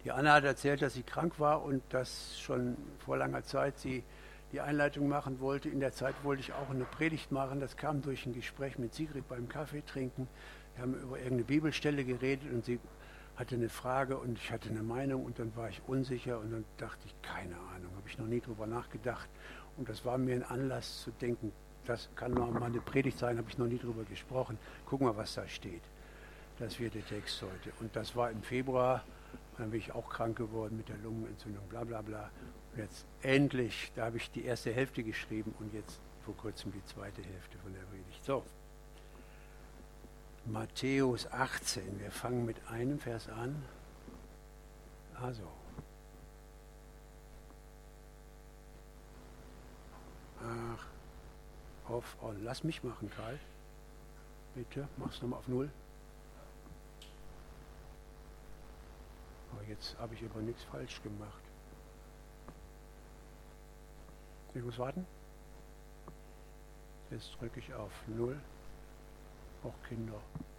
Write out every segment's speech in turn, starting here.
Die Anna hat erzählt, dass sie krank war und dass schon vor langer Zeit sie die Einleitung machen wollte. In der Zeit wollte ich auch eine Predigt machen. Das kam durch ein Gespräch mit Sigrid beim Kaffee trinken. Wir haben über irgendeine Bibelstelle geredet und sie hatte eine Frage und ich hatte eine Meinung und dann war ich unsicher und dann dachte ich, keine Ahnung, habe ich noch nie drüber nachgedacht. Und das war mir ein Anlass zu denken, das kann noch mal eine Predigt sein, habe ich noch nie drüber gesprochen. Guck mal, was da steht. Das wird der Text heute. Und das war im Februar. Dann bin ich auch krank geworden mit der Lungenentzündung, bla bla bla. Und jetzt endlich, da habe ich die erste Hälfte geschrieben und jetzt vor kurzem die zweite Hälfte von der Predigt. So, Matthäus 18, wir fangen mit einem Vers an. Also, auf on. Lass mich machen, Karl. Bitte, mach's nochmal auf 0. Aber jetzt habe ich aber nichts falsch gemacht. Ich muss warten. Jetzt drücke ich auf 0. Auch Kinder.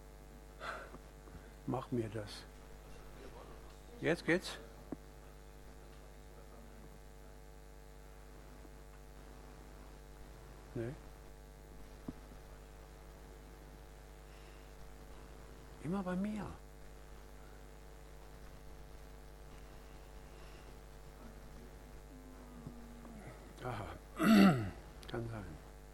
Mach mir das. Jetzt geht's. Nee. Immer bei mir. Aha, kann sein.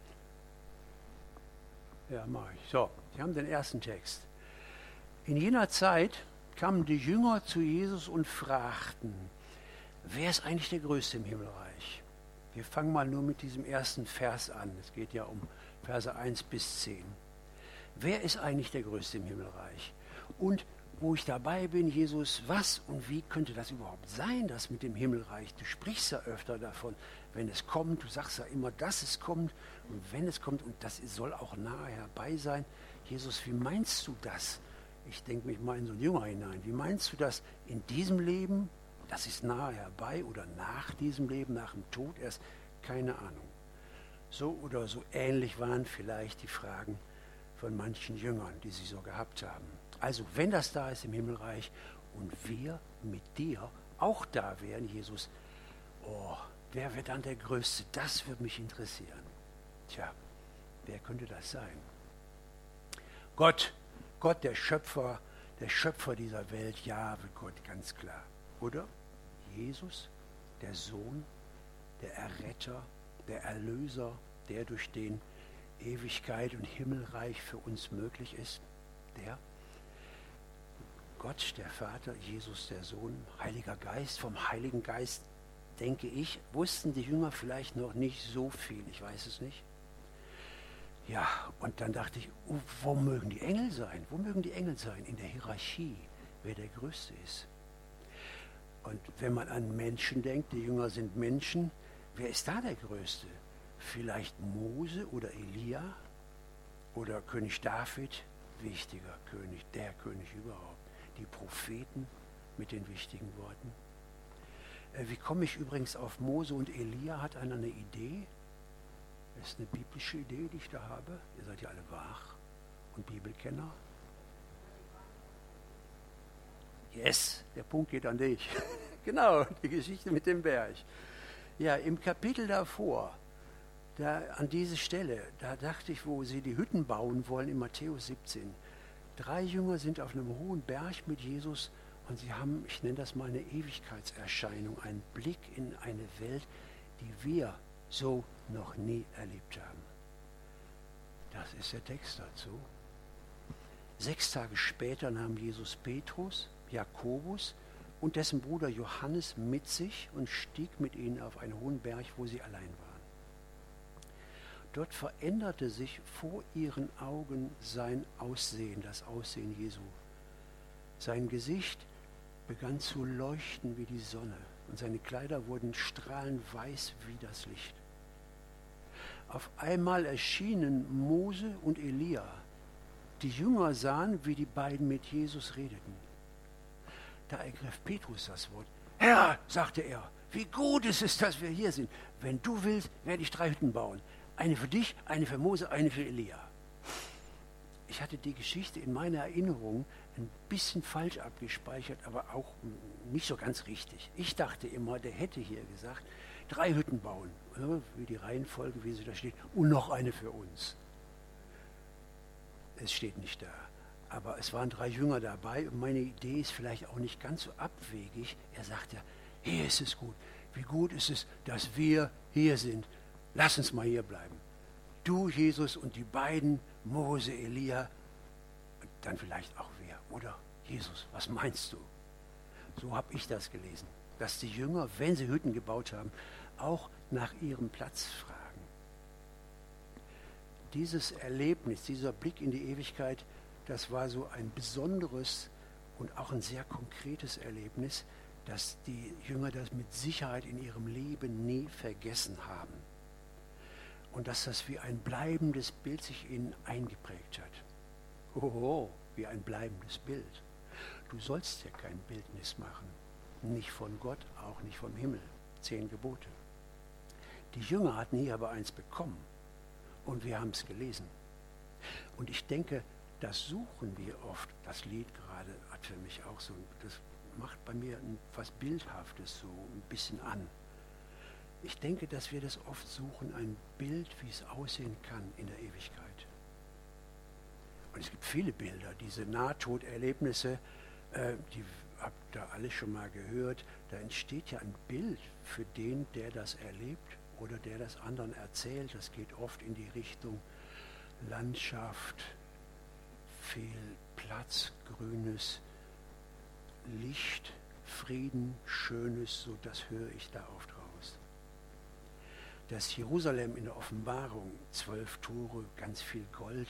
Ja, mache ich. So, Sie haben den ersten Text. In jener Zeit kamen die Jünger zu Jesus und fragten, wer ist eigentlich der Größte im Himmelreich? Wir fangen mal nur mit diesem ersten Vers an. Es geht ja um Verse 1 bis 10. Wer ist eigentlich der Größte im Himmelreich? Und wo ich dabei bin, Jesus, was und wie könnte das überhaupt sein, das mit dem Himmelreich? Du sprichst ja öfter davon, wenn es kommt, du sagst ja immer, dass es kommt und wenn es kommt und das soll auch nahe herbei sein. Jesus, wie meinst du das? Ich denke mich mal in so einen Jünger hinein. Wie meinst du das in diesem Leben, das ist nahe herbei oder nach diesem Leben, nach dem Tod erst? Keine Ahnung. So oder so ähnlich waren vielleicht die Fragen von manchen Jüngern, die sie so gehabt haben. Also wenn das da ist im Himmelreich und wir mit dir auch da wären, Jesus, oh, wer wäre dann der Größte? Das würde mich interessieren. Tja, wer könnte das sein? Gott, der Schöpfer dieser Welt, Jahwe Gott, ganz klar. Oder Jesus, der Sohn, der Erretter, der Erlöser, der durch den Ewigkeit und Himmelreich für uns möglich ist. Der Gott, der Vater, Jesus, der Sohn, Heiliger Geist. Vom Heiligen Geist, denke ich, wussten die Jünger vielleicht noch nicht so viel. Ich weiß es nicht. Ja, und dann dachte ich, wo mögen die Engel sein? Wo mögen die Engel sein? In der Hierarchie, wer der Größte ist. Und wenn man an Menschen denkt, die Jünger sind Menschen, wer ist da der Größte? Vielleicht Mose oder Elia oder König David, wichtiger König, der König überhaupt. Die Propheten mit den wichtigen Worten. Wie komme ich übrigens auf Mose und Elia? Hat einer eine Idee? Das ist eine biblische Idee, die ich da habe. Ihr seid ja alle wach und Bibelkenner. Yes, der Punkt geht an dich. Genau, die Geschichte mit dem Berg. Ja, im Kapitel davor, an diese Stelle, da dachte ich, wo sie die Hütten bauen wollen, in Matthäus 17. 3 Jünger sind auf einem hohen Berg mit Jesus und sie haben, ich nenne das mal eine Ewigkeitserscheinung, einen Blick in eine Welt, die wir so noch nie erlebt haben. Das ist der Text dazu. 6 Tage später nahm Jesus Petrus, Jakobus und dessen Bruder Johannes mit sich und stieg mit ihnen auf einen hohen Berg, wo sie allein waren. Dort veränderte sich vor ihren Augen sein Aussehen, das Aussehen Jesu. Sein Gesicht begann zu leuchten wie die Sonne und seine Kleider wurden strahlend weiß wie das Licht. Auf einmal erschienen Mose und Elia. Die Jünger sahen, wie die beiden mit Jesus redeten. Da ergriff Petrus das Wort. Herr, sagte er, wie gut ist es, dass wir hier sind. Wenn du willst, werde ich 3 Hütten bauen. Eine für dich, eine für Mose, eine für Elia. ich hatte die Geschichte in meiner Erinnerung ein bisschen falsch abgespeichert, aber auch nicht so ganz richtig. Ich dachte immer, der hätte hier gesagt, 3 Hütten bauen, wie die Reihenfolge, wie sie da steht, und noch eine für uns. Es steht nicht da. Aber es waren 3 Jünger dabei und meine Idee ist vielleicht auch nicht ganz so abwegig. Er sagt ja, hier ist es gut. Wie gut ist es, dass wir hier sind. Lass uns mal hier bleiben. Du, Jesus, und die beiden, Mose, Elia, und dann vielleicht auch wir. Oder Jesus, was meinst du? So habe ich das gelesen. Dass die Jünger, wenn sie Hütten gebaut haben, auch nach ihrem Platz fragen. Dieses Erlebnis, dieser Blick in die Ewigkeit, das war so ein besonderes und auch ein sehr konkretes Erlebnis, dass die Jünger das mit Sicherheit in ihrem Leben nie vergessen haben. Und dass das wie ein bleibendes Bild sich ihnen eingeprägt hat. Oho, wie ein bleibendes Bild. Du sollst ja kein Bildnis machen. Nicht von Gott, auch nicht vom Himmel. 10 Gebote. Die Jünger hatten hier aber eins bekommen. Und wir haben es gelesen. Und ich denke, das suchen wir oft. Das Lied gerade hat für mich auch so, das macht bei mir was Bildhaftes so ein bisschen an. Ich denke, dass wir das oft suchen, ein Bild, wie es aussehen kann in der Ewigkeit. Und es gibt viele Bilder, diese Nahtoderlebnisse, die habt ihr alle schon mal gehört. Da entsteht ja ein Bild für den, der das erlebt oder der das anderen erzählt. Das geht oft in die Richtung Landschaft, viel Platz, Grünes, Licht, Frieden, Schönes, so das höre ich da oft raus. Das Jerusalem in der Offenbarung, 12 Tore, ganz viel Gold,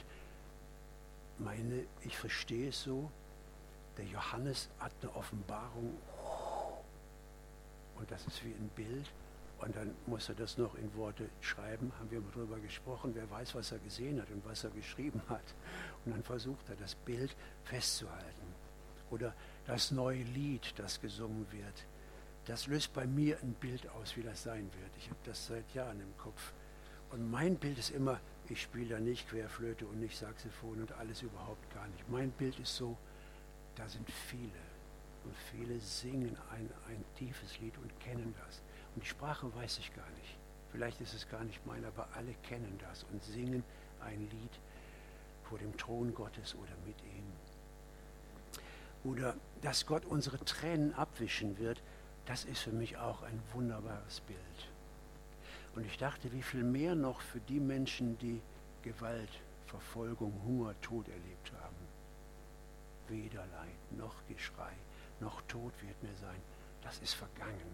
ich verstehe es so, der Johannes hat eine Offenbarung und das ist wie ein Bild und dann muss er das noch in Worte schreiben, haben wir mal drüber gesprochen, wer weiß, was er gesehen hat und was er geschrieben hat. Und dann versucht er, das Bild festzuhalten. Oder das neue Lied, das gesungen wird, das löst bei mir ein Bild aus, wie das sein wird. Ich habe das seit Jahren im Kopf. Und mein Bild ist immer, ich spiele da nicht Querflöte und nicht Saxophon und alles überhaupt gar nicht. Mein Bild ist so, da sind viele. Und viele singen ein tiefes Lied und kennen das. Und die Sprache weiß ich gar nicht. Vielleicht ist es gar nicht mein, aber alle kennen das und singen ein Lied vor dem Thron Gottes oder mit ihm. Oder dass Gott unsere Tränen abwischen wird, das ist für mich auch ein wunderbares Bild. Und ich dachte, wie viel mehr noch für die Menschen, die Gewalt, Verfolgung, Hunger, Tod erlebt haben. Weder Leid, noch Geschrei, noch Tod wird mehr sein. Das ist vergangen.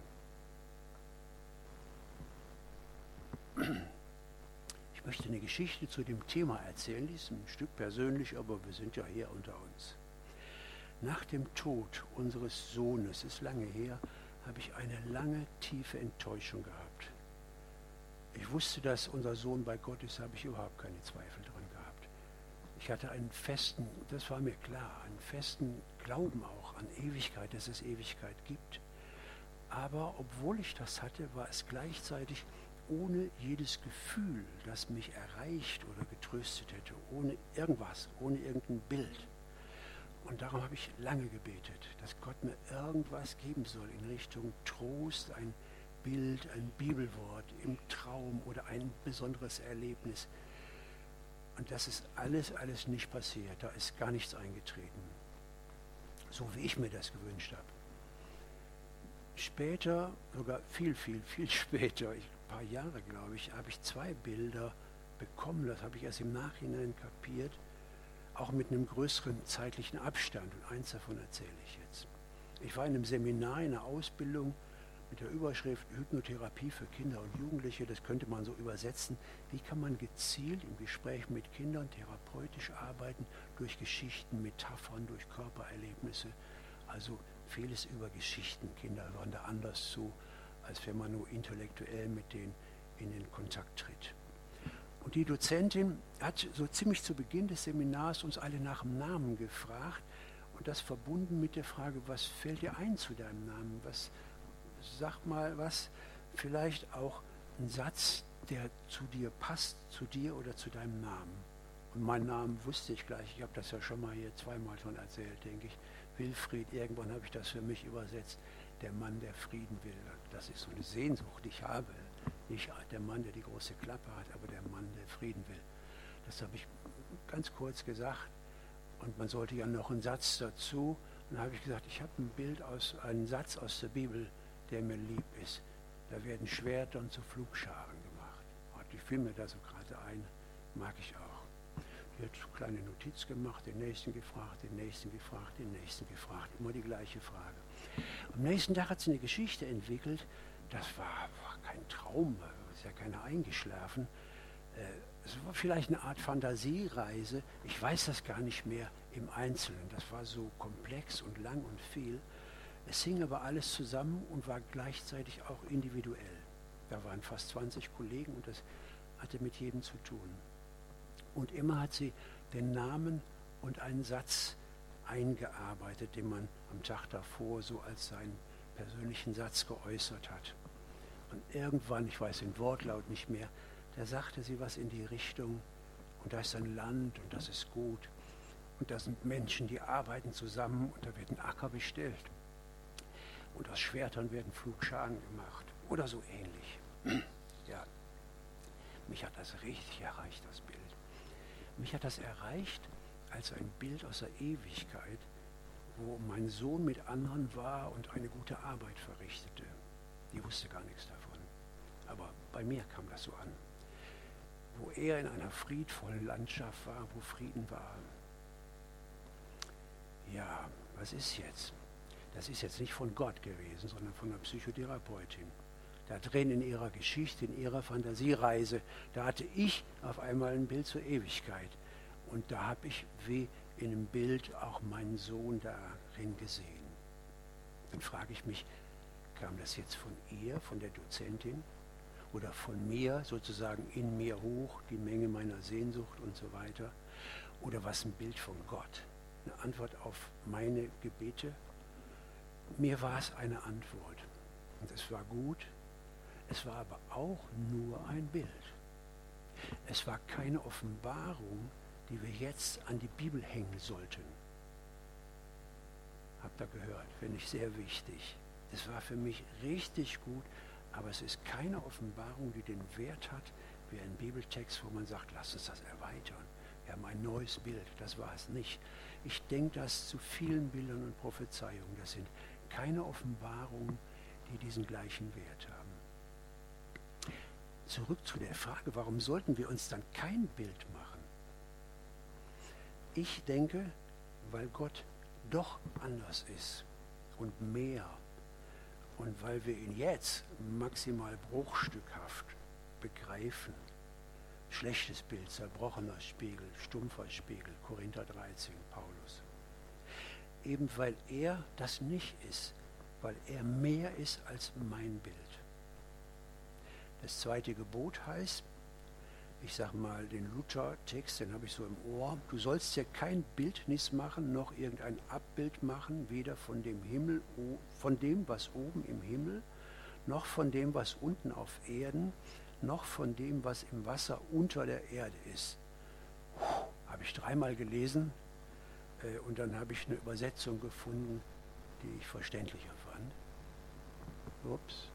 Ich möchte eine Geschichte zu dem Thema erzählen. Die ist ein Stück persönlich, aber wir sind ja hier unter uns. Nach dem Tod unseres Sohnes, ist lange her, habe ich eine lange, tiefe Enttäuschung gehabt. Ich wusste, dass unser Sohn bei Gott ist, habe ich überhaupt keine Zweifel dran gehabt. Ich hatte einen festen, das war mir klar, einen festen Glauben auch an Ewigkeit, dass es Ewigkeit gibt. Aber obwohl ich das hatte, war es gleichzeitig ohne jedes Gefühl, das mich erreicht oder getröstet hätte, ohne irgendwas, ohne irgendein Bild. Und darum habe ich lange gebetet, dass Gott mir irgendwas geben soll in Richtung Trost, ein Bild, ein Bibelwort im Traum oder ein besonderes Erlebnis. Und das ist alles nicht passiert. Da ist gar nichts eingetreten. So wie ich mir das gewünscht habe. Später, sogar viel später, ein paar Jahre glaube ich, habe ich 2 Bilder bekommen. Das habe ich erst im Nachhinein kapiert. Auch mit einem größeren zeitlichen Abstand. Und eins davon erzähle ich jetzt. Ich war in einem Seminar, in einer Ausbildung mit der Überschrift Hypnotherapie für Kinder und Jugendliche. Das könnte man so übersetzen. Wie kann man gezielt im Gespräch mit Kindern therapeutisch arbeiten, durch Geschichten, Metaphern, durch Körpererlebnisse. Also vieles über Geschichten. Kinder hören da anders zu, als wenn man nur intellektuell mit denen in den Kontakt tritt. Und die Dozentin hat so ziemlich zu Beginn des Seminars uns alle nach dem Namen gefragt und das verbunden mit der Frage, was fällt dir ein zu deinem Namen? Sag mal was, vielleicht auch ein Satz, der zu dir passt, zu dir oder zu deinem Namen. Und meinen Namen wusste ich gleich. Ich habe das ja schon mal hier zweimal schon erzählt, denke ich. Wilfried, irgendwann habe ich das für mich übersetzt. Der Mann, der Frieden will. Das ist so eine Sehnsucht, die ich habe. Nicht der Mann, der die große Klappe hat, aber der Mann, der Frieden will. Das habe ich ganz kurz gesagt. Und man sollte ja noch einen Satz dazu. Und dann habe ich gesagt, ich habe einen Satz aus der Bibel, der mir lieb ist. Da werden Schwertern zu Pflugscharen gemacht. Die fiel mir da so gerade ein, mag ich auch. Die hat so eine kleine Notiz gemacht, den nächsten gefragt, den nächsten gefragt, den nächsten gefragt. Immer die gleiche Frage. Am nächsten Tag hat sie eine Geschichte entwickelt. Das war kein Traum, ist ja keiner eingeschlafen. Es war vielleicht eine Art Fantasiereise. Ich weiß das gar nicht mehr im Einzelnen. Das war so komplex und lang und viel. Es hing aber alles zusammen und war gleichzeitig auch individuell. Da waren fast 20 Kollegen und das hatte mit jedem zu tun. Und immer hat sie den Namen und einen Satz eingearbeitet, den man am Tag davor so als seinen persönlichen Satz geäußert hat. Und irgendwann, ich weiß den Wortlaut nicht mehr, da sagte sie was in die Richtung, und da ist ein Land und das ist gut. Und da sind Menschen, die arbeiten zusammen und da wird ein Acker bestellt. Und aus Schwertern werden Pflugscharen gemacht oder so ähnlich. Ja, mich hat das richtig erreicht, das Bild. Mich hat das erreicht als ein Bild aus der Ewigkeit, wo mein Sohn mit anderen war und eine gute Arbeit verrichtete. Die wusste gar nichts davon. Aber bei mir kam das so an. Wo er in einer friedvollen Landschaft war, wo Frieden war. Ja, was ist jetzt? Das ist jetzt nicht von Gott gewesen, sondern von einer Psychotherapeutin. Da drin in ihrer Geschichte, in ihrer Fantasiereise, da hatte ich auf einmal ein Bild zur Ewigkeit. Und da habe ich wie in einem Bild auch meinen Sohn darin gesehen. Dann frage ich mich, kam das jetzt von ihr, von der Dozentin, oder von mir sozusagen in mir hoch, die Menge meiner Sehnsucht und so weiter, oder was ein Bild von Gott, eine Antwort auf meine Gebete? Mir war es eine Antwort und es war gut, es war aber auch nur ein Bild. Es war keine Offenbarung, die wir jetzt an die Bibel hängen sollten. Habt ihr gehört, finde ich sehr wichtig. Es war für mich richtig gut, aber es ist keine Offenbarung, die den Wert hat, wie ein Bibeltext, wo man sagt, lass uns das erweitern. Wir haben ein neues Bild, das war es nicht. Ich denke das zu vielen Bildern und Prophezeiungen. Das sind keine Offenbarungen, die diesen gleichen Wert haben. Zurück zu der Frage, warum sollten wir uns dann kein Bild machen? Ich denke, weil Gott doch anders ist und mehr. Und weil wir ihn jetzt maximal bruchstückhaft begreifen. Schlechtes Bild, zerbrochener Spiegel, stumpfer Spiegel, Korinther 13, Paulus. Eben weil er das nicht ist, weil er mehr ist als mein Bild. Das zweite Gebot heißt, ich sage mal den Luther-Text, den habe ich so im Ohr, du sollst dir kein Bildnis machen, noch irgendein Abbild machen, weder von dem Himmel, von dem, was oben im Himmel, noch von dem, was unten auf Erden, noch von dem, was im Wasser unter der Erde ist. Habe ich dreimal gelesen und dann habe ich eine Übersetzung gefunden, die ich verständlicher fand. Ups.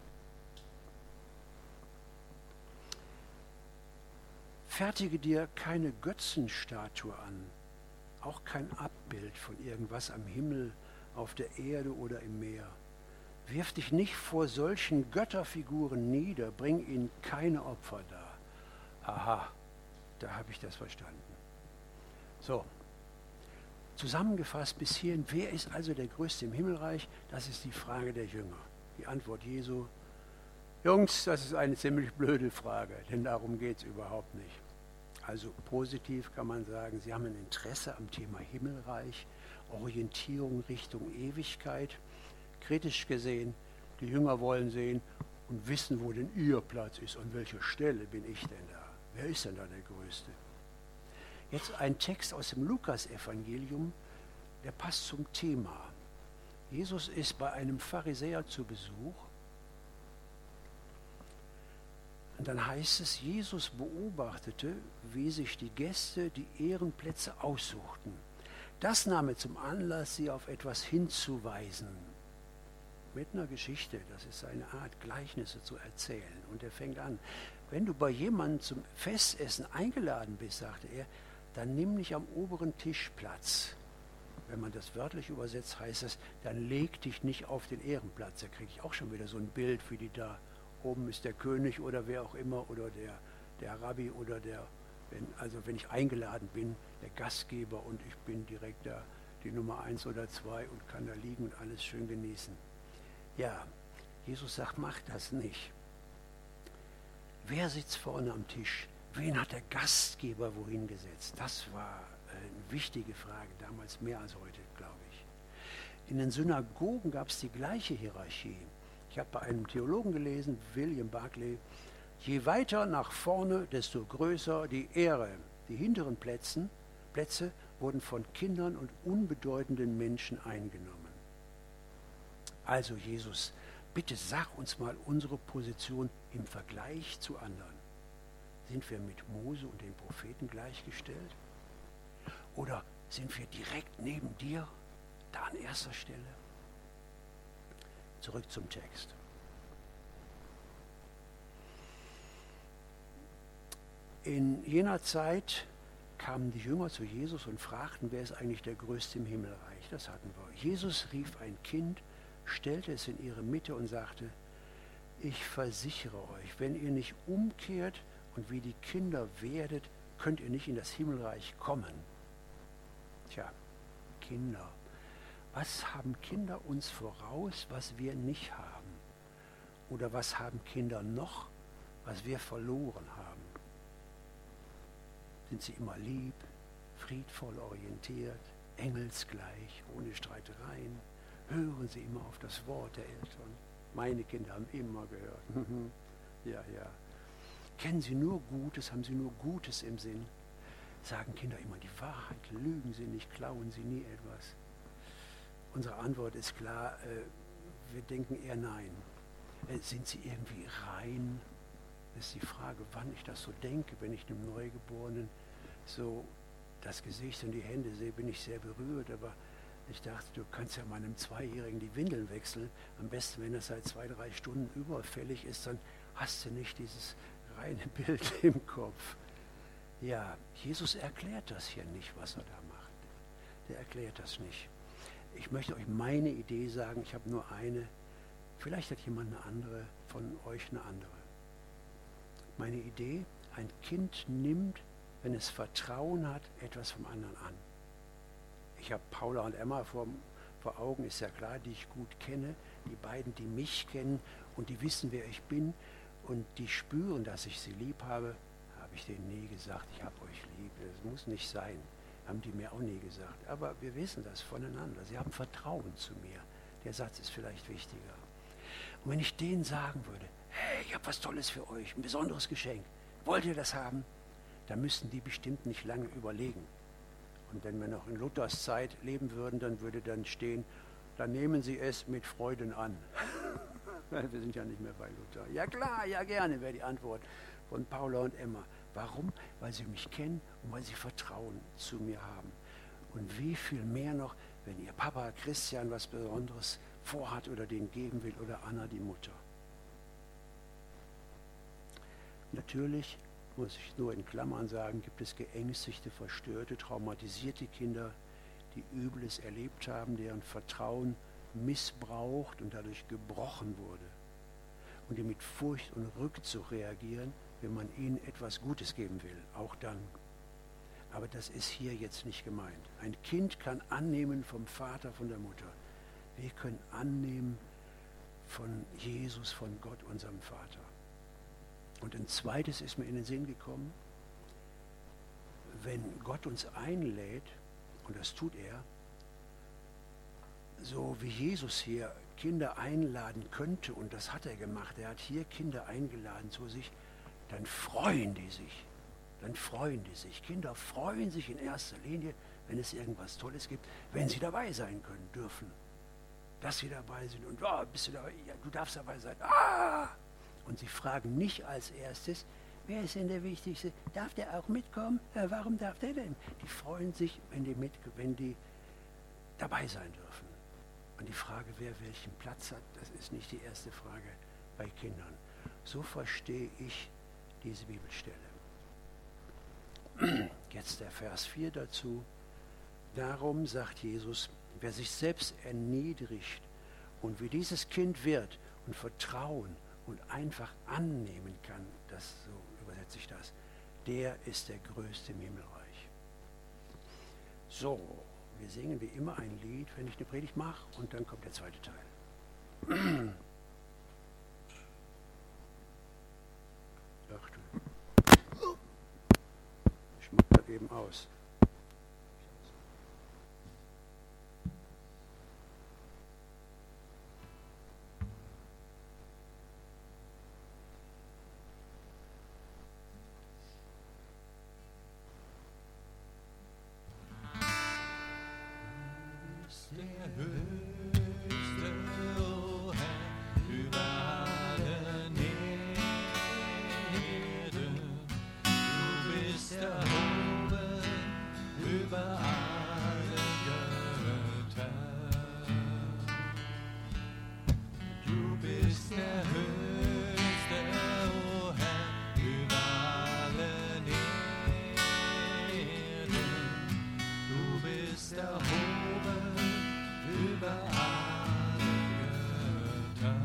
Fertige dir keine Götzenstatue an, auch kein Abbild von irgendwas am Himmel, auf der Erde oder im Meer. Wirf dich nicht vor solchen Götterfiguren nieder, bring ihnen keine Opfer dar. Aha, da habe ich das verstanden. So, zusammengefasst bis hierhin, wer ist also der Größte im Himmelreich? Das ist die Frage der Jünger. Die Antwort Jesu, Jungs, das ist eine ziemlich blöde Frage, denn darum geht es überhaupt nicht. Also positiv kann man sagen, sie haben ein Interesse am Thema Himmelreich, Orientierung Richtung Ewigkeit. Kritisch gesehen, die Jünger wollen sehen und wissen, wo denn ihr Platz ist, an welcher Stelle bin ich denn da. Wer ist denn da der Größte? Jetzt ein Text aus dem Lukas-Evangelium, der passt zum Thema. Jesus ist bei einem Pharisäer zu Besuch Und dann heißt es, Jesus beobachtete, wie sich die Gäste die Ehrenplätze aussuchten. Das nahm er zum Anlass, sie auf etwas hinzuweisen. Mit einer Geschichte, das ist seine Art, Gleichnisse zu erzählen. Und er fängt an, wenn du bei jemandem zum Festessen eingeladen bist, sagte er, dann nimm nicht am oberen Tisch Platz. Wenn man das wörtlich übersetzt, heißt das, dann leg dich nicht auf den Ehrenplatz. Da kriege ich auch schon wieder so ein Bild, wie die da oben ist der König oder wer auch immer oder der Rabbi oder wenn ich eingeladen bin, der Gastgeber und ich bin direkt da die Nummer 1 oder 2 und kann da liegen und alles schön genießen. Ja, Jesus sagt, mach das nicht. Wer sitzt vorne am Tisch? Wen hat der Gastgeber wohin gesetzt? Das war eine wichtige Frage, damals mehr als heute, glaube ich. In den Synagogen gab es die gleiche Hierarchie. Ich habe bei einem Theologen gelesen, William Barclay, je weiter nach vorne, desto größer die Ehre. Die hinteren Plätze wurden von Kindern und unbedeutenden Menschen eingenommen. Also Jesus, bitte sag uns mal unsere Position im Vergleich zu anderen. Sind wir mit Mose und den Propheten gleichgestellt? Oder sind wir direkt neben dir, da an erster Stelle? Zurück zum Text. In jener Zeit kamen die Jünger zu Jesus und fragten, wer ist eigentlich der Größte im Himmelreich? Das hatten wir. Jesus rief ein Kind, stellte es in ihre Mitte und sagte, ich versichere euch, wenn ihr nicht umkehrt und wie die Kinder werdet, könnt ihr nicht in das Himmelreich kommen. Tja, Kinder. Was haben Kinder uns voraus, was wir nicht haben? Oder was haben Kinder noch, was wir verloren haben? Sind sie immer lieb, friedvoll orientiert, engelsgleich, ohne Streitereien? Hören sie immer auf das Wort der Eltern? Meine Kinder haben immer gehört. Ja, ja. Kennen sie nur Gutes, haben sie nur Gutes im Sinn? Sagen Kinder immer die Wahrheit, lügen sie nicht, klauen sie nie etwas? Unsere Antwort ist klar, wir denken eher nein. Sind sie irgendwie rein? Das ist die Frage, wann ich das so denke, wenn ich einem Neugeborenen so das Gesicht und die Hände sehe, bin ich sehr berührt, aber ich dachte, du kannst ja meinem Zweijährigen die Windeln wechseln. Am besten, wenn das seit 2-3 Stunden überfällig ist, dann hast du nicht dieses reine Bild im Kopf. Ja, Jesus erklärt das hier nicht, was er da macht. Der erklärt das nicht. Ich möchte euch meine Idee sagen, ich habe nur eine. Vielleicht hat jemand eine andere, von euch eine andere. Meine Idee, ein Kind nimmt, wenn es Vertrauen hat, etwas vom anderen an. Ich habe Paula und Emma vor Augen, ist ja klar, die ich gut kenne. Die beiden, die mich kennen und die wissen, wer ich bin und die spüren, dass ich sie lieb habe, habe ich denen nie gesagt, ich habe euch lieb. Das muss nicht sein. Haben die mir auch nie gesagt. Aber wir wissen das voneinander. Sie haben Vertrauen zu mir. Der Satz ist vielleicht wichtiger. Und wenn ich denen sagen würde, hey, ich habe was Tolles für euch, ein besonderes Geschenk, wollt ihr das haben? Dann müssten die bestimmt nicht lange überlegen. Und wenn wir noch in Luthers Zeit leben würden, dann würde dann stehen, dann nehmen Sie es mit Freuden an. Wir sind ja nicht mehr bei Luther. Ja klar, ja gerne, wäre die Antwort von Paula und Emma. Warum? Weil sie mich kennen und weil sie Vertrauen zu mir haben. Und wie viel mehr noch, wenn ihr Papa Christian was Besonderes vorhat oder den geben will oder Anna die Mutter. Natürlich, muss ich nur in Klammern sagen, gibt es geängstigte, verstörte, traumatisierte Kinder, die Übles erlebt haben, deren Vertrauen missbraucht und dadurch gebrochen wurde und die mit Furcht und Rückzug reagieren, wenn man ihnen etwas Gutes geben will, auch dann. Aber das ist hier jetzt nicht gemeint. Ein Kind kann annehmen vom Vater, von der Mutter. Wir können annehmen von Jesus, von Gott, unserem Vater. Und ein zweites ist mir in den Sinn gekommen, wenn Gott uns einlädt, und das tut er, so wie Jesus hier Kinder einladen könnte, und das hat er gemacht, er hat hier Kinder eingeladen zu sich, dann freuen die sich. Dann freuen die sich. Kinder freuen sich in erster Linie, wenn es irgendwas Tolles gibt, wenn sie dabei sein können dürfen. Dass sie dabei sind und bist du dabei? Ja, du darfst dabei sein. Und sie fragen nicht als erstes, wer ist denn der Wichtigste? Darf der auch mitkommen? Warum darf der denn? Die freuen sich, wenn die dabei sein dürfen. Und die Frage, wer welchen Platz hat, das ist nicht die erste Frage bei Kindern. So verstehe ich diese Bibelstelle. Jetzt der Vers 4 dazu. Darum sagt Jesus, wer sich selbst erniedrigt und wie dieses Kind wird und vertrauen und einfach annehmen kann, das, so übersetze ich das, der ist der Größte im Himmelreich. So, wir singen wie immer ein Lied, wenn ich eine Predigt mache, und dann kommt der zweite Teil. Ach du. Ich mach das eben aus. Der höchste, o Herr, über allen Erden. Du bist erhoben über alle Götter. Du bist der höchste, o Herr, über allen Erden. Du bist erhoben über alle Götter.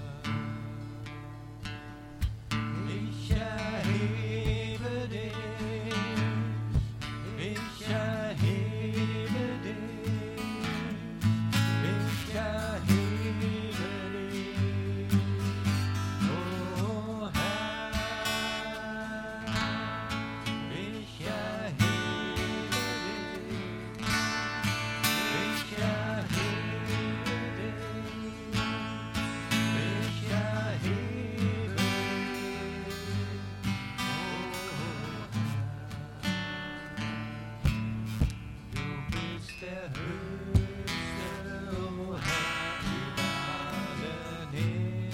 Ich erhebe dich, ich erhebe dich, ich erhebe dich, o Herr, ich erhebe dich, ich erhebe dich, ich erhebe dich, du bist der höchste, o Herr, über allen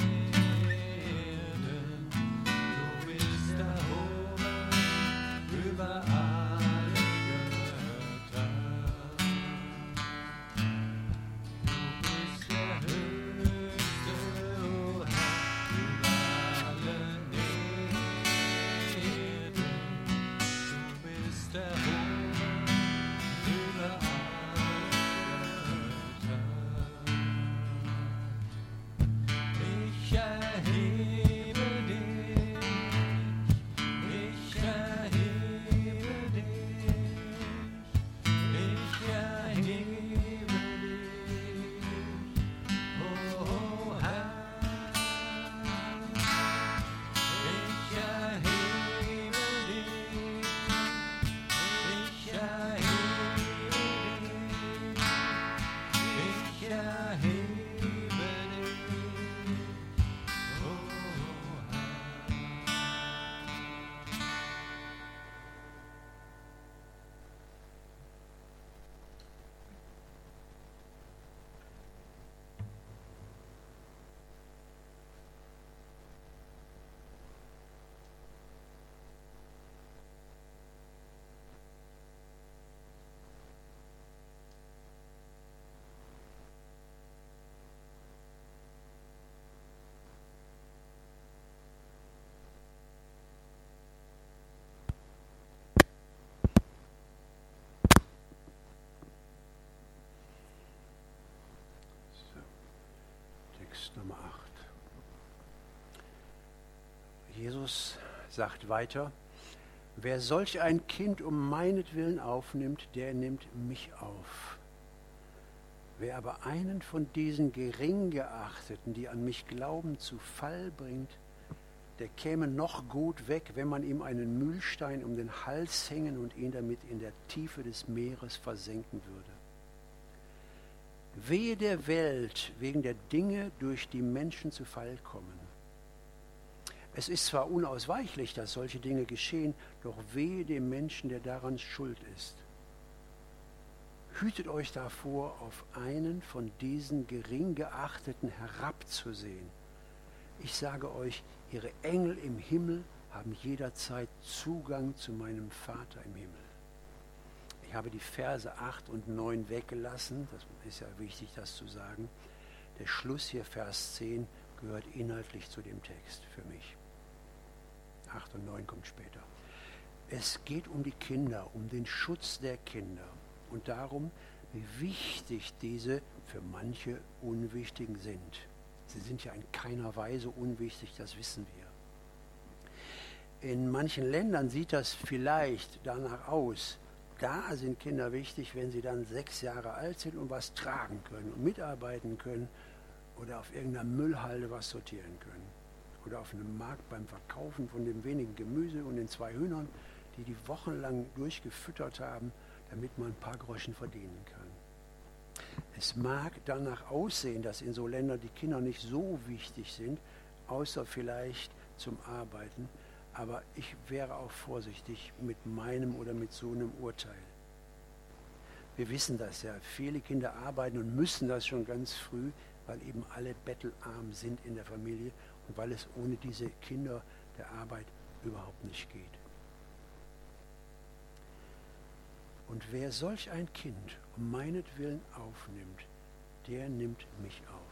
Erden. Du bist erhoben über alle Götter. Du bist der höchste, o Herr, über allen Erden. Du bist erhoben über alle Götter. Ich erhebe dich, ich erhebe dich, ich erhebe dich, o Herr. Ich erhebe dich, ich erhebe dich, ich erhebe dich, o Herr. Text Nummer 8. Jesus sagt weiter, wer solch ein Kind um meinetwillen aufnimmt, der nimmt mich auf. Wer aber einen von diesen gering geachteten, die an mich glauben, zu Fall bringt, der käme noch gut weg, wenn man ihm einen Mühlstein um den Hals hängen und ihn damit in der Tiefe des Meeres versenken würde. Wehe der Welt wegen der Dinge, durch die Menschen zu Fall kommen. Es ist zwar unausweichlich, dass solche Dinge geschehen, doch wehe dem Menschen, der daran schuld ist. Hütet euch davor, auf einen von diesen gering geachteten herabzusehen. Ich sage euch, ihre Engel im Himmel haben jederzeit Zugang zu meinem Vater im Himmel. Ich habe die Verse 8 und 9 weggelassen, das ist ja wichtig, das zu sagen. Der Schluss hier, Vers 10, gehört inhaltlich zu dem Text für mich. 8 und 9 kommt später. Es geht um die Kinder, um den Schutz der Kinder und darum, wie wichtig diese für manche Unwichtigen sind. Sie sind ja in keiner Weise unwichtig, das wissen wir. In manchen Ländern sieht das vielleicht danach aus. Da sind Kinder wichtig, wenn sie dann 6 Jahre alt sind und was tragen können und mitarbeiten können oder auf irgendeiner Müllhalde was sortieren können. Oder auf einem Markt beim Verkaufen von dem wenigen Gemüse und den 2 Hühnern, die wochenlang durchgefüttert haben, damit man ein paar Groschen verdienen kann. Es mag danach aussehen, dass in so Ländern die Kinder nicht so wichtig sind, außer vielleicht zum Arbeiten, aber ich wäre auch vorsichtig mit meinem oder mit so einem Urteil. Wir wissen das ja, viele Kinder arbeiten und müssen das schon ganz früh, weil eben alle bettelarm sind in der Familie und weil es ohne diese Kinder der Arbeit überhaupt nicht geht. Und wer solch ein Kind um meinetwillen aufnimmt, der nimmt mich auf.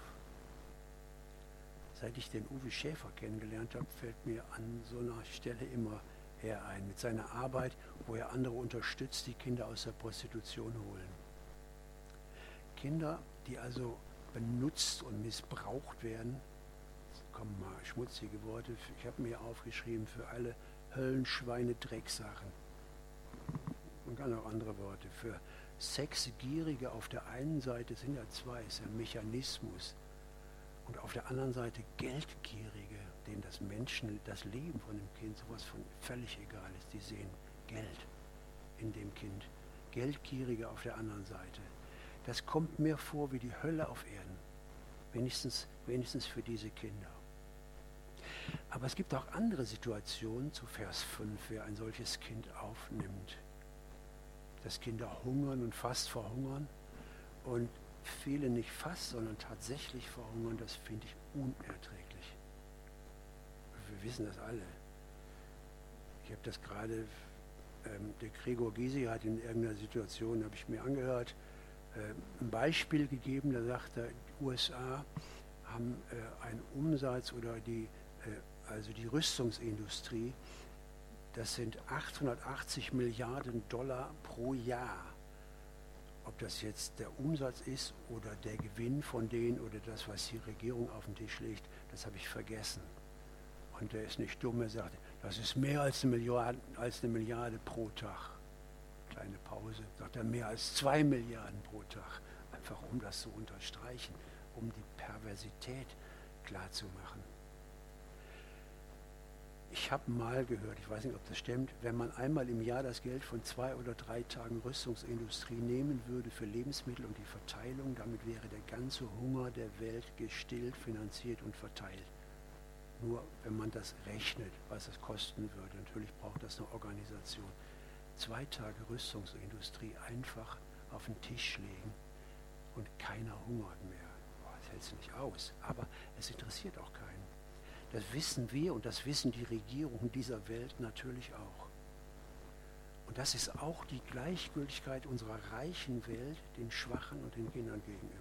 Seit ich den Uwe Schäfer kennengelernt habe, fällt mir an so einer Stelle immer er ein, mit seiner Arbeit, wo er andere unterstützt, die Kinder aus der Prostitution holen. Kinder, die also benutzt und missbraucht werden, kommen mal schmutzige Worte, ich habe mir aufgeschrieben, für alle Höllenschweine, Drecksachen. Und dann auch andere Worte. Für Sexgierige auf der einen Seite sind ja zwei, ist ein Mechanismus. Und auf der anderen Seite Geldgierige, denen das Leben von dem Kind sowas von völlig egal ist. Die sehen Geld in dem Kind. Geldgierige auf der anderen Seite. Das kommt mir vor wie die Hölle auf Erden. Wenigstens für diese Kinder. Aber es gibt auch andere Situationen, zu Vers 5, wer ein solches Kind aufnimmt. Dass Kinder hungern und fast verhungern und viele nicht fast, sondern tatsächlich verhungern, das finde ich unerträglich. Wir wissen das alle. Ich habe das gerade, der Gregor Gysi hat in irgendeiner Situation, habe ich mir angehört, ein Beispiel gegeben, da sagt er, die USA haben einen Umsatz oder also die Rüstungsindustrie, das sind 880 Milliarden Dollar pro Jahr. Ob das jetzt der Umsatz ist oder der Gewinn von denen oder das, was die Regierung auf den Tisch legt, das habe ich vergessen. Und der ist nicht dumm, er sagt, das ist mehr als eine Milliarde pro Tag. Kleine Pause, sagt er, mehr als 2 Milliarden pro Tag. Einfach um das zu unterstreichen, um die Perversität klarzumachen. Ich habe mal gehört, ich weiß nicht, ob das stimmt, wenn man einmal im Jahr das Geld von 2 oder 3 Tagen Rüstungsindustrie nehmen würde für Lebensmittel und die Verteilung, damit wäre der ganze Hunger der Welt gestillt, finanziert und verteilt. Nur wenn man das rechnet, was es kosten würde, natürlich braucht das eine Organisation. 2 Tage Rüstungsindustrie einfach auf den Tisch legen und keiner hungert mehr. Das hält es nicht aus, aber es interessiert auch keinen. Das wissen wir und das wissen die Regierungen dieser Welt natürlich auch. Und das ist auch die Gleichgültigkeit unserer reichen Welt den Schwachen und den Kindern gegenüber.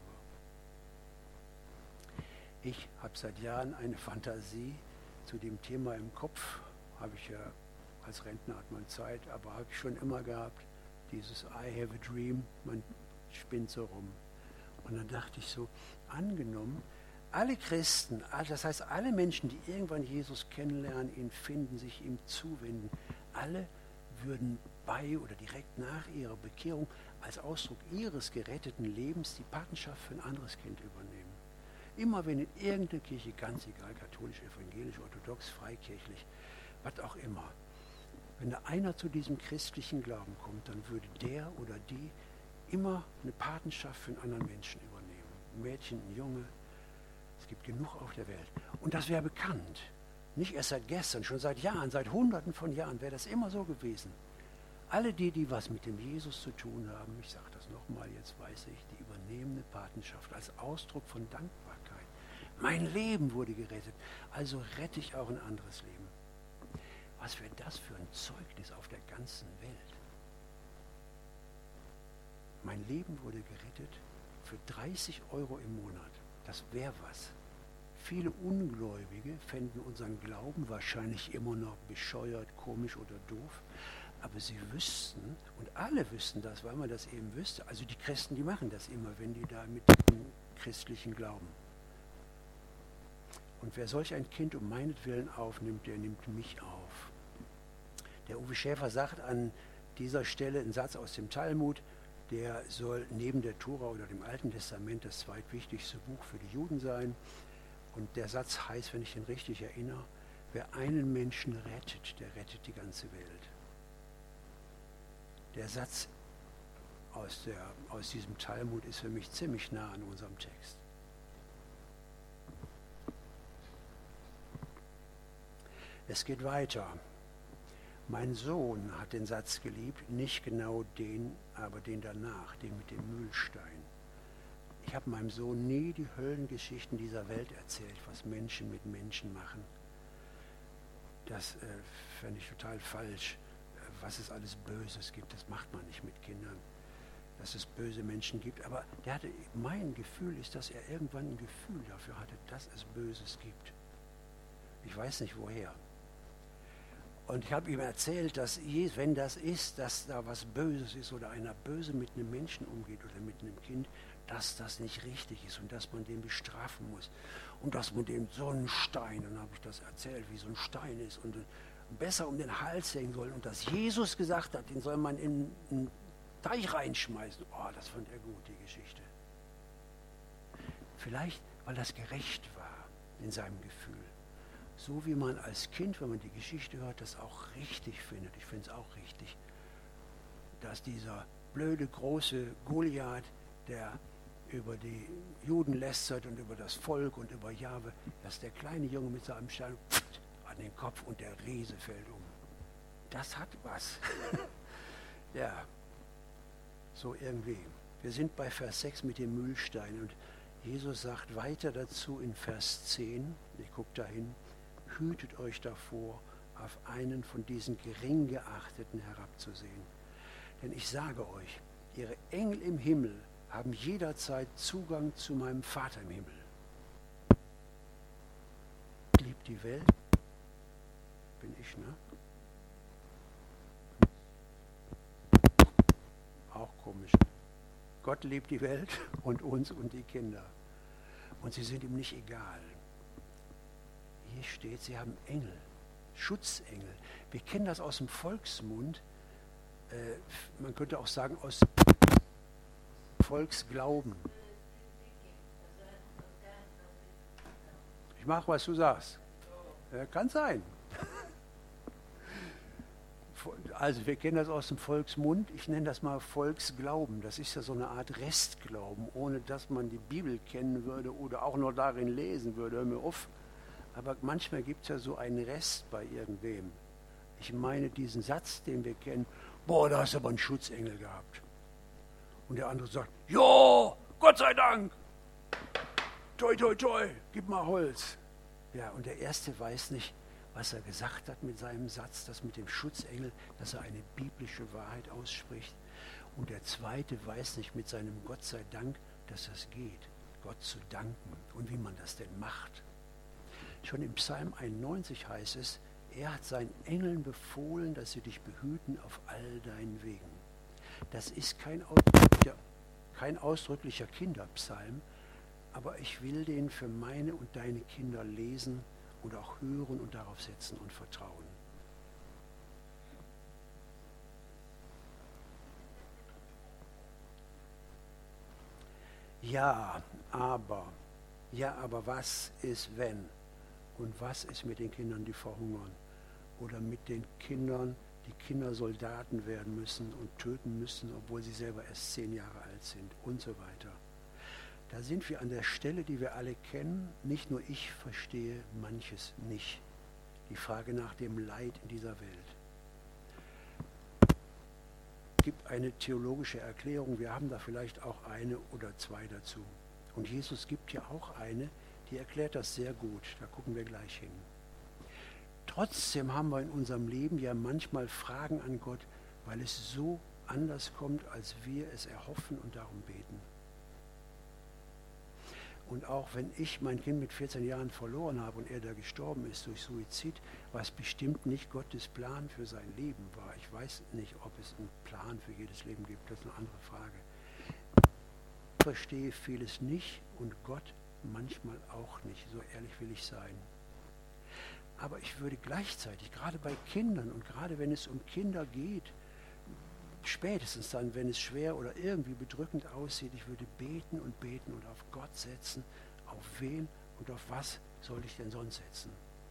Ich habe seit Jahren eine Fantasie zu dem Thema im Kopf, habe ich ja, als Rentner hat man Zeit, aber habe ich schon immer gehabt, dieses I have a dream, man spinnt so rum. Und dann dachte ich so, angenommen, alle Christen, das heißt alle Menschen, die irgendwann Jesus kennenlernen, ihn finden, sich ihm zuwenden, alle würden bei oder direkt nach ihrer Bekehrung als Ausdruck ihres geretteten Lebens die Patenschaft für ein anderes Kind übernehmen. Immer wenn in irgendeiner Kirche, ganz egal, katholisch, evangelisch, orthodox, freikirchlich, was auch immer, wenn da einer zu diesem christlichen Glauben kommt, dann würde der oder die immer eine Patenschaft für einen anderen Menschen übernehmen. Ein Mädchen, ein Junge, es gibt genug auf der Welt. Und das wäre bekannt. Nicht erst seit gestern, schon seit Jahren, seit Hunderten von Jahren wäre das immer so gewesen. Alle die was mit dem Jesus zu tun haben, ich sage das nochmal, jetzt weiß ich, die übernehmen eine Patenschaft als Ausdruck von Dankbarkeit. Mein Leben wurde gerettet. Also rette ich auch ein anderes Leben. Was wäre das für ein Zeugnis auf der ganzen Welt? Mein Leben wurde gerettet für 30 € im Monat. Das wäre was. Viele Ungläubige fänden unseren Glauben wahrscheinlich immer noch bescheuert, komisch oder doof. Aber sie wüssten, und alle wüssten das, weil man das eben wüsste, also die Christen, die machen das immer, wenn die da mit dem christlichen Glauben. Und wer solch ein Kind um meinetwillen aufnimmt, der nimmt mich auf. Der Uwe Schäfer sagt an dieser Stelle einen Satz aus dem Talmud, der soll neben der Tora oder dem Alten Testament das zweitwichtigste Buch für die Juden sein. Und der Satz heißt, wenn ich ihn richtig erinnere, wer einen Menschen rettet, der rettet die ganze Welt. Der Satz aus diesem Talmud ist für mich ziemlich nah an unserem Text. Es geht weiter. Mein Sohn hat den Satz geliebt, nicht genau den, aber den danach, den mit dem Mühlstein. Ich habe meinem Sohn nie die Höllengeschichten dieser Welt erzählt, was Menschen mit Menschen machen. Das fände ich total falsch, was es alles Böses gibt. Das macht man nicht mit Kindern, dass es böse Menschen gibt. Aber mein Gefühl ist, dass er irgendwann ein Gefühl dafür hatte, dass es Böses gibt. Ich weiß nicht woher. Und ich habe ihm erzählt, dass wenn das ist, dass da was Böses ist oder einer böse mit einem Menschen umgeht oder mit einem Kind, dass das nicht richtig ist und dass man den bestrafen muss. Und dass man dem so einen Stein, dann habe ich das erzählt, wie so ein Stein ist und besser um den Hals hängen soll. Und dass Jesus gesagt hat, den soll man in einen Teich reinschmeißen. Oh, das fand er gut, die Geschichte. Vielleicht, weil das gerecht war in seinem Gefühl. So wie man als Kind, wenn man die Geschichte hört, das auch richtig findet. Ich finde es auch richtig, dass dieser blöde, große Goliath, der über die Juden lästert und über das Volk und über Jahwe, dass der kleine Junge mit seinem Stein an den Kopf und der Riese fällt um. Das hat was. Ja, so irgendwie. Wir sind bei Vers 6 mit dem Mühlstein und Jesus sagt weiter dazu in Vers 10, ich gucke dahin, hütet euch davor, auf einen von diesen gering geachteten herabzusehen. Denn ich sage euch, ihre Engel im Himmel haben jederzeit Zugang zu meinem Vater im Himmel. Liebt die Welt? Bin ich, ne? Auch komisch. Gott liebt die Welt und uns und die Kinder. Und sie sind ihm nicht egal. Hier steht, sie haben Engel, Schutzengel. Wir kennen das aus dem Volksmund. Man könnte auch sagen, aus Volksglauben. Ich mache, was du sagst. Kann sein. Also wir kennen das aus dem Volksmund. Ich nenne das mal Volksglauben. Das ist ja so eine Art Restglauben, ohne dass man die Bibel kennen würde oder auch noch darin lesen würde. Hör mir auf. Aber manchmal gibt es ja so einen Rest bei irgendwem. Ich meine diesen Satz, den wir kennen, boah, da hast du aber einen Schutzengel gehabt. Und der andere sagt, jo, Gott sei Dank, toi, toi, toi, gib mal Holz. Ja, und der Erste weiß nicht, was er gesagt hat mit seinem Satz, das mit dem Schutzengel, dass er eine biblische Wahrheit ausspricht. Und der Zweite weiß nicht mit seinem Gott sei Dank, dass das geht, Gott zu danken und wie man das denn macht. Schon im Psalm 91 heißt es, er hat seinen Engeln befohlen, dass sie dich behüten auf all deinen Wegen. Das ist kein ausdrücklicher Kinderpsalm, aber ich will den für meine und deine Kinder lesen und auch hören und darauf setzen und vertrauen. Ja, aber was ist, wenn? Und was ist mit den Kindern, die verhungern? Oder mit den Kindern, die Kindersoldaten werden müssen und töten müssen, obwohl sie selber erst 10 Jahre alt sind und so weiter. Da sind wir an der Stelle, die wir alle kennen. Nicht nur ich verstehe manches nicht. Die Frage nach dem Leid in dieser Welt. Es gibt eine theologische Erklärung. Wir haben da vielleicht auch eine oder zwei dazu. Und Jesus gibt ja auch eine, die erklärt das sehr gut. Da gucken wir gleich hin. Trotzdem haben wir in unserem Leben ja manchmal Fragen an Gott, weil es so anders kommt, als wir es erhoffen und darum beten. Und auch wenn ich mein Kind mit 14 Jahren verloren habe und er da gestorben ist durch Suizid, was bestimmt nicht Gottes Plan für sein Leben war. Ich weiß nicht, ob es einen Plan für jedes Leben gibt, das ist eine andere Frage. Ich verstehe vieles nicht und Gott manchmal auch nicht, so ehrlich will ich sein. Aber ich würde gleichzeitig, gerade bei Kindern und gerade wenn es um Kinder geht, spätestens dann, wenn es schwer oder irgendwie bedrückend aussieht, ich würde beten und beten und auf Gott setzen. Auf wen und auf was soll ich denn sonst setzen?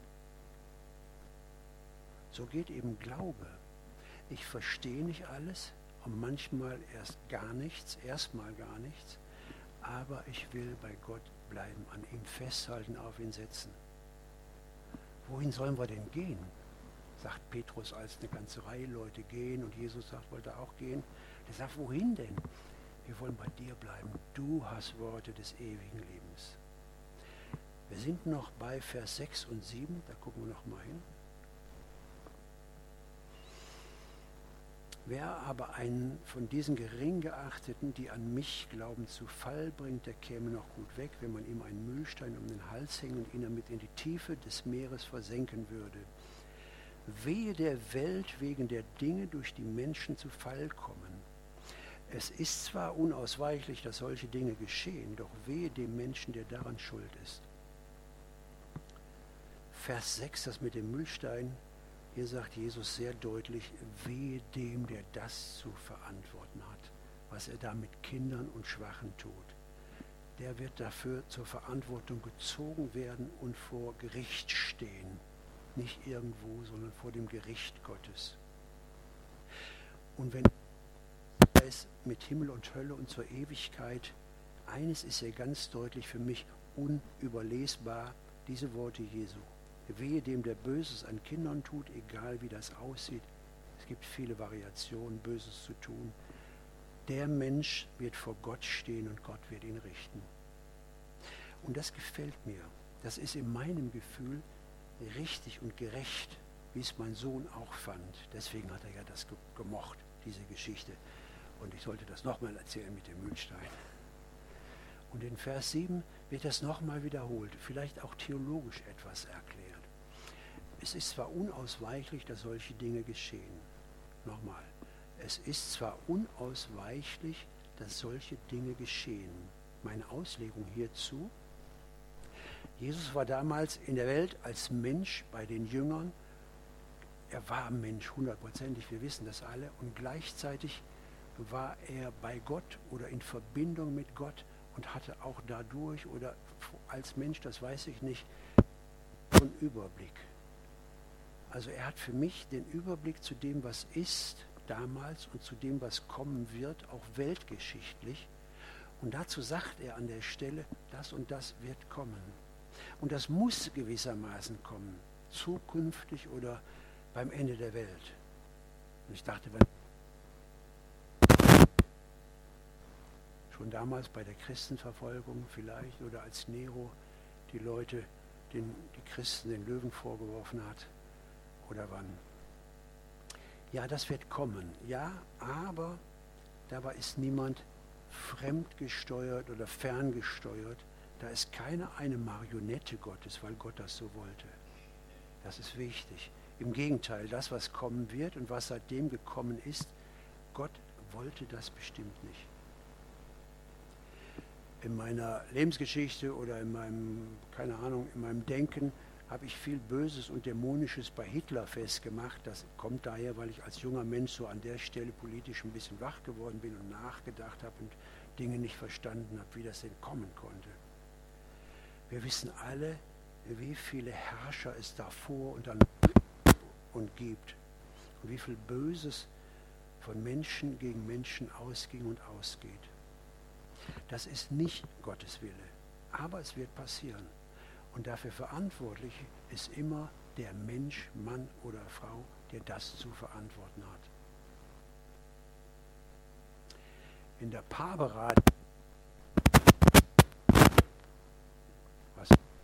So geht eben Glaube. Ich verstehe nicht alles und manchmal erstmal gar nichts, aber ich will bei Gott bleiben, an ihm festhalten, auf ihn setzen. Wohin sollen wir denn gehen? Sagt Petrus, als eine ganze Reihe Leute gehen und Jesus sagt, wollte er auch gehen. Der sagt, wohin denn? Wir wollen bei dir bleiben. Du hast Worte des ewigen Lebens. Wir sind noch bei Vers 6 und 7, da gucken wir noch mal hin. Wer aber einen von diesen gering geachteten, die an mich glauben, zu Fall bringt, der käme noch gut weg, wenn man ihm einen Mühlstein um den Hals hängen und ihn damit in die Tiefe des Meeres versenken würde. Wehe der Welt wegen der Dinge, durch die Menschen zu Fall kommen. Es ist zwar unausweichlich, dass solche Dinge geschehen, doch wehe dem Menschen, der daran schuld ist. Vers 6, das mit dem Mühlstein, hier sagt Jesus sehr deutlich, wehe dem, der das zu verantworten hat, was er da mit Kindern und Schwachen tut. Der wird dafür zur Verantwortung gezogen werden und vor Gericht stehen. Nicht irgendwo, sondern vor dem Gericht Gottes. Und wenn es mit Himmel und Hölle und zur Ewigkeit, eines ist ja ganz deutlich für mich unüberlesbar, diese Worte Jesu. Wehe dem, der Böses an Kindern tut, egal wie das aussieht. Es gibt viele Variationen, Böses zu tun. Der Mensch wird vor Gott stehen und Gott wird ihn richten. Und das gefällt mir. Das ist in meinem Gefühl richtig und gerecht, wie es mein Sohn auch fand. Deswegen hat er ja das gemocht, diese Geschichte. Und ich sollte das nochmal erzählen mit dem Mühlstein. Und in Vers 7 wird das nochmal wiederholt, vielleicht auch theologisch etwas erklärt. Es ist zwar unausweichlich, dass solche Dinge geschehen. Nochmal, es ist zwar unausweichlich, dass solche Dinge geschehen. Meine Auslegung hierzu: Jesus war damals in der Welt als Mensch bei den Jüngern. Er war Mensch, 100%, wir wissen das alle. Und gleichzeitig war er bei Gott oder in Verbindung mit Gott und hatte auch dadurch oder als Mensch, das weiß ich nicht, einen Überblick. Also er hat für mich den Überblick zu dem, was ist damals und zu dem, was kommen wird, auch weltgeschichtlich. Und dazu sagt er an der Stelle, das und das wird kommen. Und das muss gewissermaßen kommen, zukünftig oder beim Ende der Welt. Und ich dachte, schon damals bei der Christenverfolgung vielleicht oder als Nero die Leute, die Christen den Löwen vorgeworfen hat, oder wann. Ja, das wird kommen, ja, aber dabei ist niemand fremdgesteuert oder ferngesteuert. Da ist eine Marionette Gottes, weil Gott das so wollte. Das ist wichtig. Im Gegenteil, das, was kommen wird und was seitdem gekommen ist, Gott wollte das bestimmt nicht. In meiner Lebensgeschichte oder in meinem Denken habe ich viel Böses und Dämonisches bei Hitler festgemacht. Das kommt daher, weil ich als junger Mensch so an der Stelle politisch ein bisschen wach geworden bin und nachgedacht habe und Dinge nicht verstanden habe, wie das denn kommen konnte. Wir wissen alle, wie viele Herrscher es davor und dann gibt und wie viel Böses von Menschen gegen Menschen ausging und ausgeht. Das ist nicht Gottes Wille, aber es wird passieren. Und dafür verantwortlich ist immer der Mensch, Mann oder Frau, der das zu verantworten hat. In der Paarberatung, was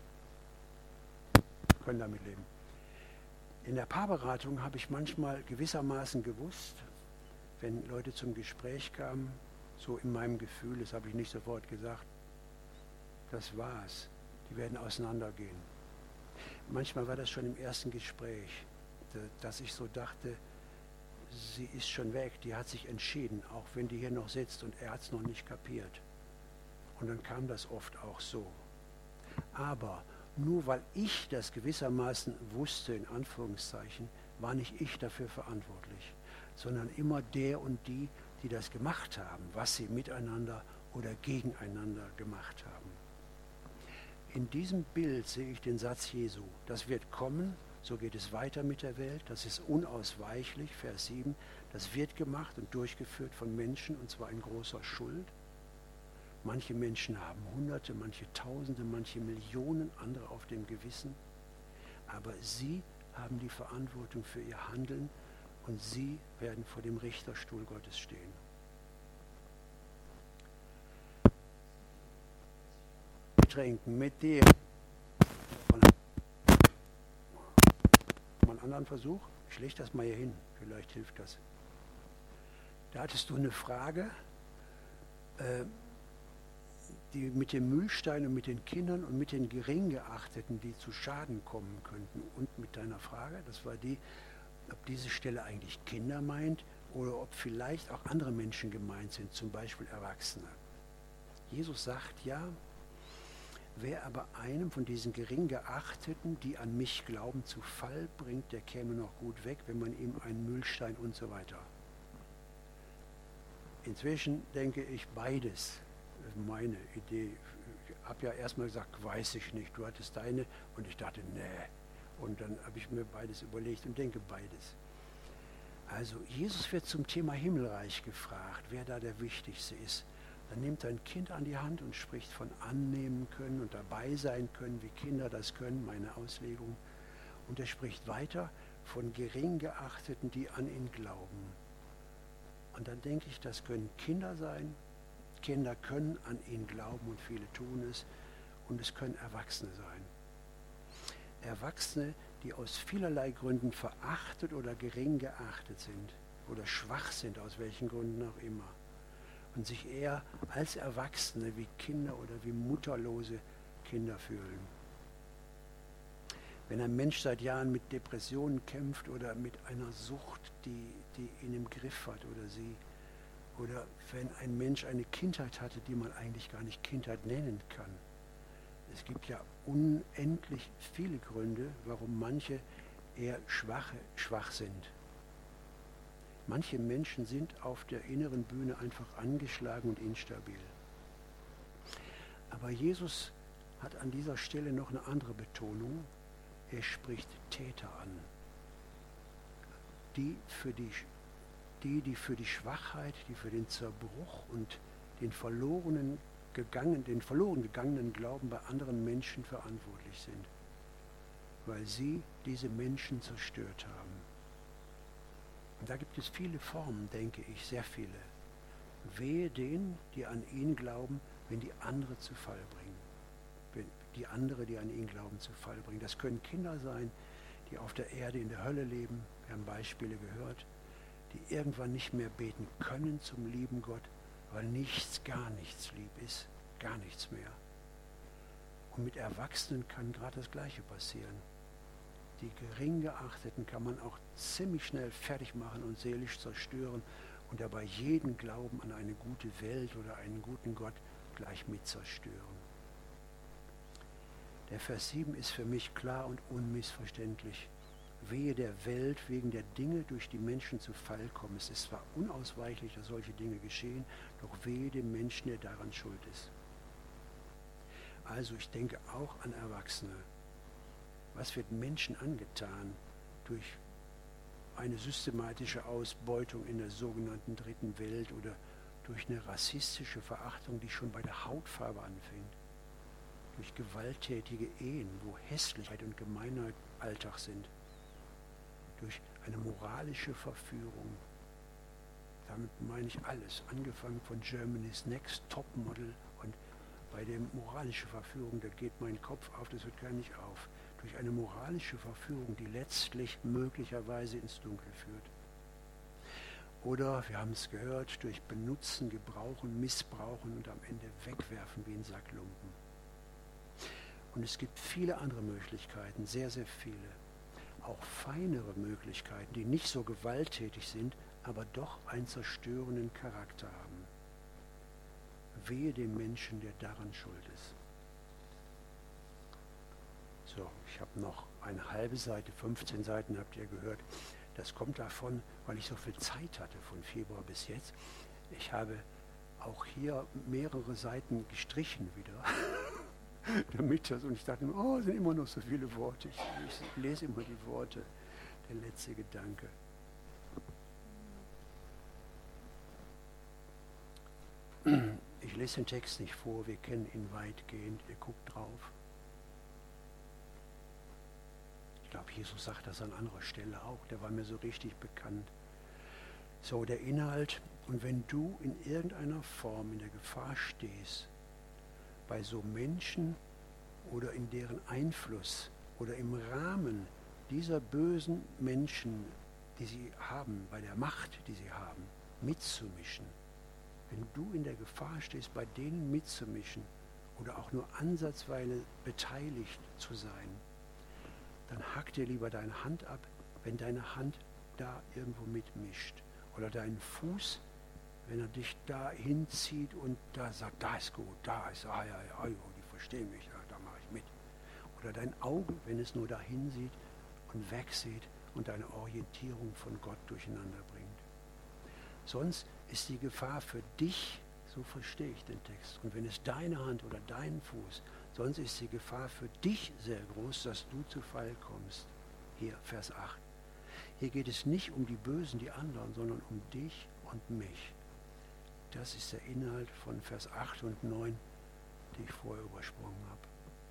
können damit leben. In der Paarberatung habe ich manchmal gewissermaßen gewusst, wenn Leute zum Gespräch kamen, so in meinem Gefühl, das habe ich nicht sofort gesagt, das war's, die werden auseinandergehen. Manchmal war das schon im ersten Gespräch, dass ich so dachte, sie ist schon weg, die hat sich entschieden, auch wenn die hier noch sitzt und er hat es noch nicht kapiert. Und dann kam das oft auch so. Aber nur weil ich das gewissermaßen wusste, in Anführungszeichen, war nicht ich dafür verantwortlich, sondern immer der und die, die das gemacht haben, was sie miteinander oder gegeneinander gemacht haben. In diesem Bild sehe ich den Satz Jesu, das wird kommen, so geht es weiter mit der Welt, das ist unausweichlich, Vers 7, das wird gemacht und durchgeführt von Menschen, und zwar in großer Schuld. Manche Menschen haben Hunderte, manche Tausende, manche Millionen, andere auf dem Gewissen. Aber sie haben die Verantwortung für ihr Handeln und sie werden vor dem Richterstuhl Gottes stehen. Trinken mit dir. Mal einen anderen Versuch. Ich lege das mal hier hin. Vielleicht hilft das. Da hattest du eine Frage, die mit dem Mühlstein und mit den Kindern und mit den Geringgeachteten, die zu Schaden kommen könnten. Und mit deiner Frage, das war die, ob diese Stelle eigentlich Kinder meint oder ob vielleicht auch andere Menschen gemeint sind, zum Beispiel Erwachsene. Jesus sagt ja, wer aber einem von diesen Geringgeachteten, die an mich glauben, zu Fall bringt, der käme noch gut weg, wenn man ihm einen Mühlstein und so weiter. Inzwischen denke ich beides. Meine Idee. Ich habe ja erstmal gesagt, weiß ich nicht. Du hattest deine und ich dachte, nee. Und dann habe ich mir beides überlegt und denke beides. Also Jesus wird zum Thema Himmelreich gefragt, wer da der Wichtigste ist. Dann nimmt er ein Kind an die Hand und spricht von annehmen können und dabei sein können, wie Kinder das können, meine Auslegung. Und er spricht weiter von Geringgeachteten, die an ihn glauben. Und dann denke ich, das können Kinder sein. Kinder können an ihn glauben und viele tun es. Und es können Erwachsene sein. Erwachsene, die aus vielerlei Gründen verachtet oder gering geachtet sind oder schwach sind, aus welchen Gründen auch immer. Und sich eher als Erwachsene wie Kinder oder wie mutterlose Kinder fühlen. Wenn ein Mensch seit Jahren mit Depressionen kämpft oder mit einer Sucht, die ihn im Griff hat oder sie, oder wenn ein Mensch eine Kindheit hatte, die man eigentlich gar nicht Kindheit nennen kann. Es gibt ja unendlich viele Gründe, warum manche eher schwach sind. Manche Menschen sind auf der inneren Bühne einfach angeschlagen und instabil. Aber Jesus hat an dieser Stelle noch eine andere Betonung. Er spricht Täter an. Die für die Schwachheit, die für den Zerbruch und den verloren gegangenen Glauben bei anderen Menschen verantwortlich sind, weil sie diese Menschen zerstört haben. Und da gibt es viele Formen, denke ich, sehr viele. Wehe denen, die an ihn glauben, wenn die andere zu Fall bringen. Wenn die andere, die an ihn glauben, zu Fall bringen. Das können Kinder sein, die auf der Erde in der Hölle leben. Wir haben Beispiele gehört, die irgendwann nicht mehr beten können zum lieben Gott, weil gar nichts lieb ist, gar nichts mehr. Und mit Erwachsenen kann gerade das Gleiche passieren. Die Geringgeachteten kann man auch ziemlich schnell fertig machen und seelisch zerstören und dabei jeden Glauben an eine gute Welt oder einen guten Gott gleich mit zerstören. Der Vers 7 ist für mich klar und unmissverständlich. Wehe der Welt wegen der Dinge, durch die Menschen zu Fall kommen. Es ist zwar unausweichlich, dass solche Dinge geschehen, doch wehe dem Menschen, der daran schuld ist. Also ich denke auch an Erwachsene. Was wird Menschen angetan durch eine systematische Ausbeutung in der sogenannten Dritten Welt oder durch eine rassistische Verachtung, die schon bei der Hautfarbe anfängt? Durch gewalttätige Ehen, wo Hässlichkeit und Gemeinheit Alltag sind? Durch eine moralische Verführung. Damit meine ich alles, angefangen von Germany's Next Topmodel und bei der moralischen Verführung, da geht mein Kopf auf, das hört gar nicht auf. durch eine moralische Verführung, die letztlich möglicherweise ins Dunkel führt. Oder, wir haben es gehört, durch Benutzen, Gebrauchen, Missbrauchen und am Ende wegwerfen wie ein Sack Lumpen. Und es gibt viele andere Möglichkeiten, sehr, sehr viele. Auch feinere Möglichkeiten, die nicht so gewalttätig sind, aber doch einen zerstörenden Charakter haben. Wehe dem Menschen, der daran schuld ist. So, ich habe noch eine halbe Seite, 15 Seiten habt ihr gehört. Das kommt davon, weil ich so viel Zeit hatte von Februar bis jetzt. Ich habe auch hier mehrere Seiten gestrichen wieder, damit das, und ich dachte, oh, es sind immer noch so viele Worte. Ich lese immer die Worte, der letzte Gedanke. Ich lese den Text nicht vor, wir kennen ihn weitgehend, ihr guckt drauf. Ich glaube, Jesus sagt das an anderer Stelle auch, der war mir so richtig bekannt. So, der Inhalt, und wenn du in irgendeiner Form in der Gefahr stehst, bei so Menschen oder in deren Einfluss oder im Rahmen dieser bösen Menschen, die sie haben, bei der Macht, die sie haben, mitzumischen, wenn du in der Gefahr stehst, bei denen mitzumischen oder auch nur ansatzweise beteiligt zu sein, dann hack dir lieber deine Hand ab, wenn deine Hand da irgendwo mitmischt. Oder deinen Fuß, wenn er dich da hinzieht und da sagt, da ist gut, da ist, die verstehen mich, ja, da mache ich mit. Oder dein Auge, wenn es nur dahin sieht und wegsieht und deine Orientierung von Gott durcheinander bringt. Sonst ist die Gefahr für dich, so verstehe ich den Text, und wenn es deine Hand oder dein Fuß, sonst ist die Gefahr für dich sehr groß, dass du zu Fall kommst. Hier, Vers 8. Hier geht es nicht um die Bösen, die anderen, sondern um dich und mich. Das ist der Inhalt von Vers 8 und 9, die ich vorher übersprungen habe.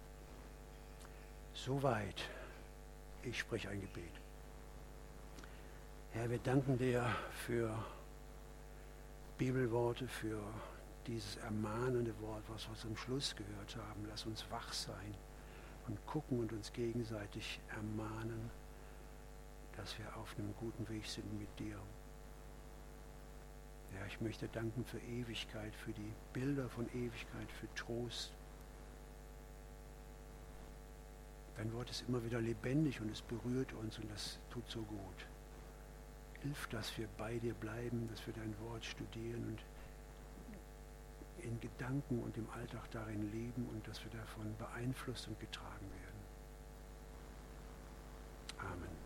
Soweit. Ich spreche ein Gebet. Herr, wir danken dir für Bibelworte, für dieses ermahnende Wort, was wir zum Schluss gehört haben. Lass uns wach sein und gucken und uns gegenseitig ermahnen, dass wir auf einem guten Weg sind mit dir. Ja, ich möchte danken für Ewigkeit, für die Bilder von Ewigkeit, für Trost. Dein Wort ist immer wieder lebendig und es berührt uns und das tut so gut. Hilf, dass wir bei dir bleiben, dass wir dein Wort studieren und in Gedanken und im Alltag darin leben und dass wir davon beeinflusst und getragen werden. Amen.